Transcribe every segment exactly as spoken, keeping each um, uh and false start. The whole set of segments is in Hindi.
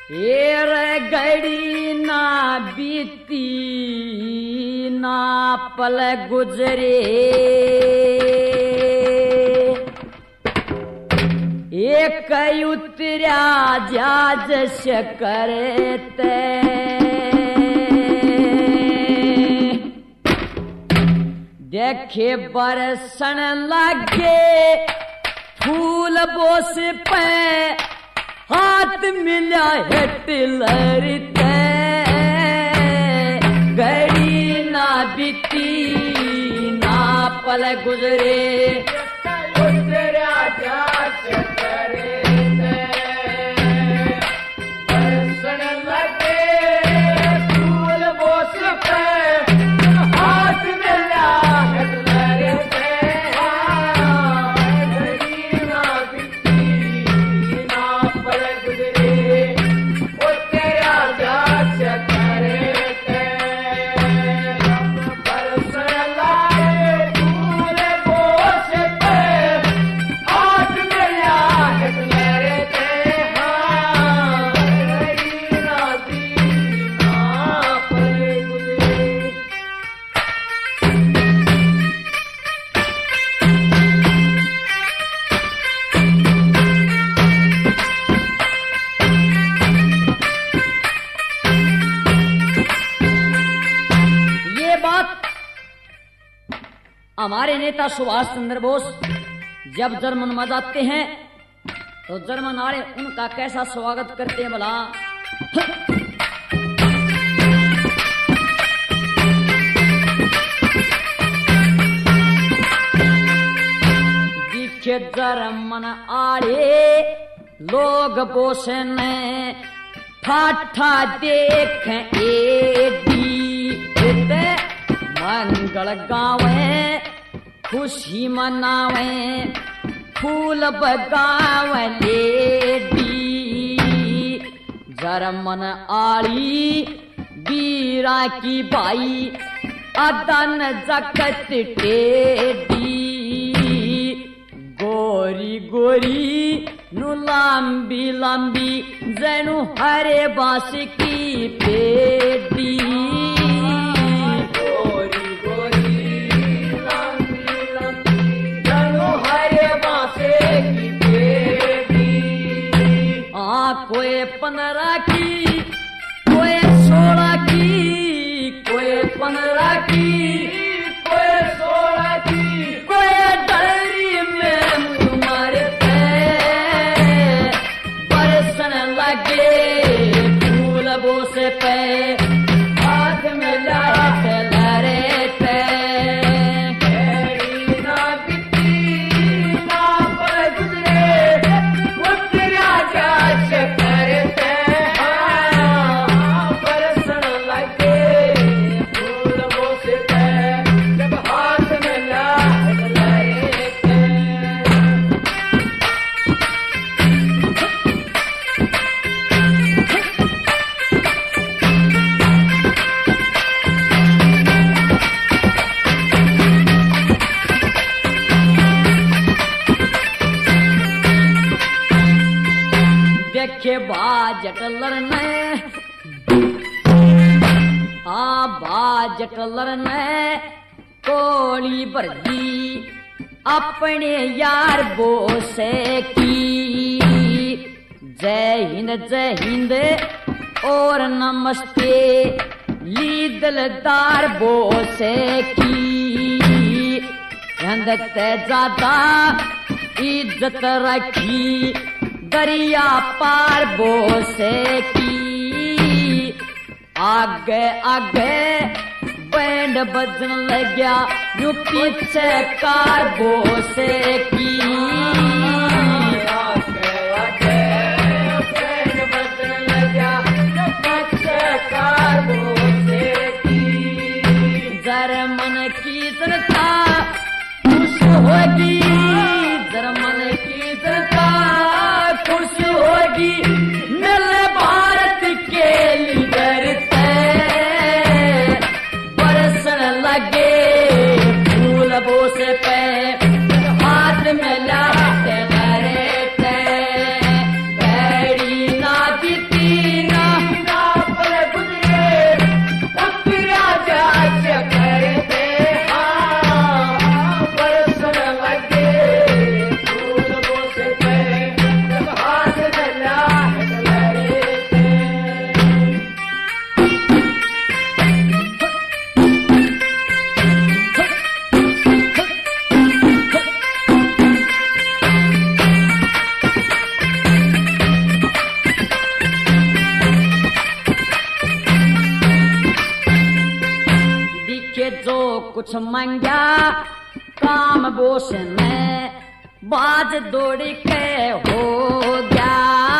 एर घड़ी ना बीती ना पल गुजरे, एक उतरिया जाज से करते देखे बरसन लगे फूल बोस पे हाथ मिला हिटलर ते, घड़ी ना बीती ना पल गुजरे, उतरा जाच करे बरसन लगे फूल बोस पे हाथ मिला हिटलर ते, घड़ी ना बीती ना पल गुजरे, उतरा जाच करे बरसन लगे फूल बोस पे हाथ मिला हिटलर ते, घड़ी ना बीती ना पल गुजरे। ये बात हमारे नेता सुभाष चंद्र बोस जब जर्मन में जाते हैं तो जर्मन वाले उनका कैसा स्वागत करते हैं भला। दिखे जर्मन आले लोग बोसे ने ठाठा देख एडी मंगल गावे खुशी मनावे फूल बगावे लेडी, जर्मन आली बीरा की बाई अदन जकत टेडी, गोरी गोरी नु लंबी लंबी जैनु हरे बांस की पेडी, कोई पंद्रह की कोई सोलह की कोई पंद्रह की कोई सोलह की कोई डरी में मरते बरसन लगे फूल बोस पे हाथ में लाते लड़ते, घड़ी ना बीती ना पल गुजरे, उतरा जाच करते बरसन लगे फूल बोस पे जब हाथ में लात लड़ते। देखे बाजट लड़ने आ बाजट लड़ने कोली भरदी अपने यार बोसे की, जय हिंद जय हिंद और नमस्ते ली दिलदार बोसे की, हिंदते ज्यादा इज्जत रखी दरिया पार बोसे की, आगे आगे बैंड बजन लग गया यू पीछे कार बोसे की, आगे आगे बैंड बजन लग गया यू पीछे कार बोसे की, जर्मन की जनता खुश होगी, जर्मन की जनता खुश होगी, मिल भारत के लीडर थे बरसन लगे फूल बोस पे हाथ में लाते कुछ मांगा काम बोस में बाज दौड़ी के हो गया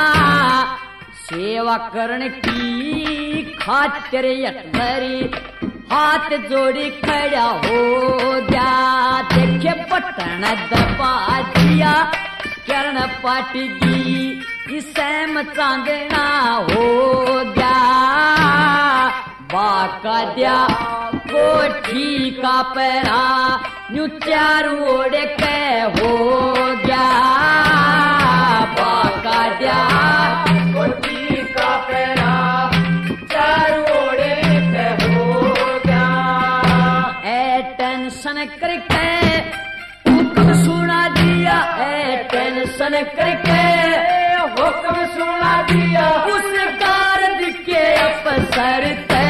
सेवा करने की खातिर यतरी हाथ जोड़ी खड़ा हो गया देखे पटन दबा दिया करण पाटेगी सैम चांदना हो गया बाका दिया कोठी का पैरा न्यू चारू ओढ़ के हो गया बाका दिया कोठी का पैरा चारू ओढ़ के हो गया ए टेंशन करके हुक्म सुना दिया ए टेंशन करके हुक्म सुना दिया उस कारद के अफसर ते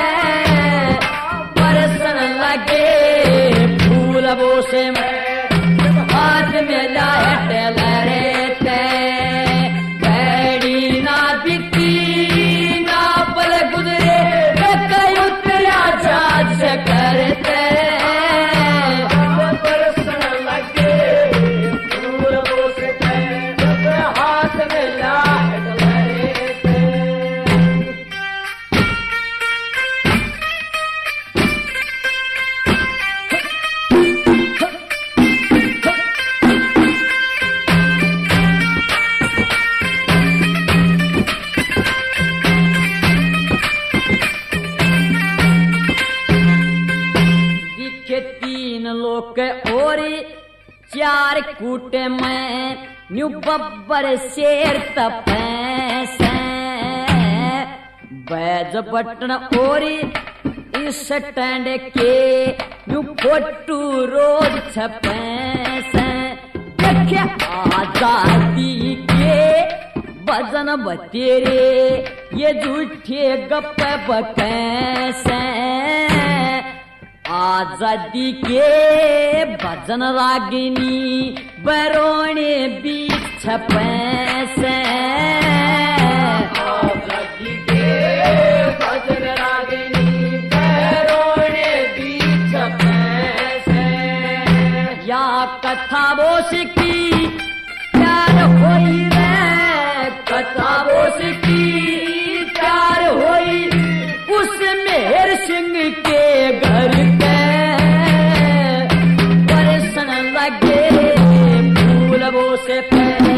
बरसन लगे फूल बोसे में हाथ में लाए टेलरे ते बैड़ी ना बिकी ना पल गुजरे कई उतरा जाज करते और चार कूटे में न्यू बब्बर शेर तपैस बैज बटन और इस स्टैंड के न्यू फोटू रोज छपैस देखे आजादी के भजन बतेरे ये झूठे गप बकैसे आजादी के भजन रागिनी बरोने बीच छपैसे आजादी के भजन रागिनी बरोने बीच छपैसे या कथा बोस की प्यार होई रे कथा बोस की प्यार होई उस मेहर सिंह के घर बरसन लगे फूल बोसे पे